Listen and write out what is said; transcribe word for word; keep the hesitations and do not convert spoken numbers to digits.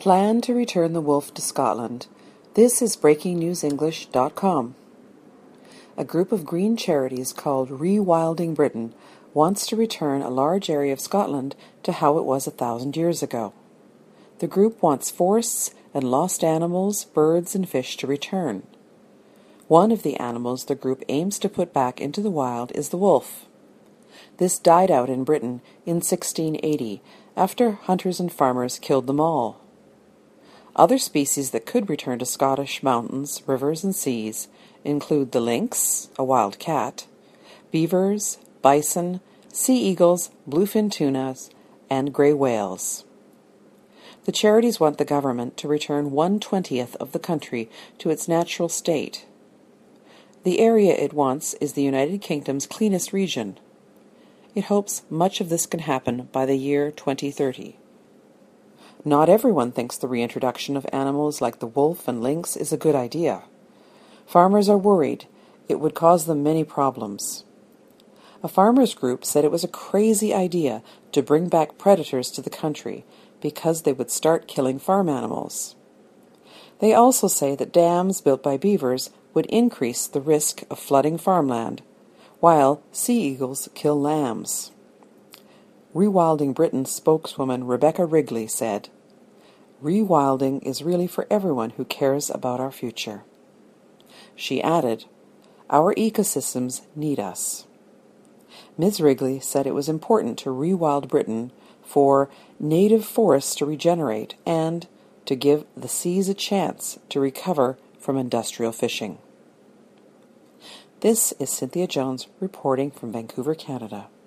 Plan to return the wolf to Scotland. This is breaking news english dot com. A group of green charities called Rewilding Britain wants to return a large area of Scotland to how it was a thousand years ago. The group wants forests and lost animals, birds, and fish to return. One of the animals the group aims to put back into the wild is the wolf. This died out in Britain in sixteen eighty after hunters and farmers killed them all. Other species that could return to Scottish mountains, rivers, and seas include the lynx, a wild cat, beavers, bison, sea eagles, bluefin tunas, and grey whales. The charities want the government to return one-twentieth of the country to its natural state. The area it wants is the United Kingdom's cleanest region. It hopes much of this can happen by the year twenty thirty. Not everyone thinks the reintroduction of animals like the wolf and lynx is a good idea. Farmers are worried it would cause them many problems. A farmers' group said it was a crazy idea to bring back predators to the country because they would start killing farm animals. They also say that dams built by beavers would increase the risk of flooding farmland, while sea eagles kill lambs. Rewilding Britain spokeswoman Rebecca Wrigley said, "Rewilding is really for everyone who cares about our future." She added, "Our ecosystems need us." Miz Wrigley said it was important to rewild Britain for native forests to regenerate and to give the seas a chance to recover from industrial fishing. This is Cynthia Jones reporting from Vancouver, Canada.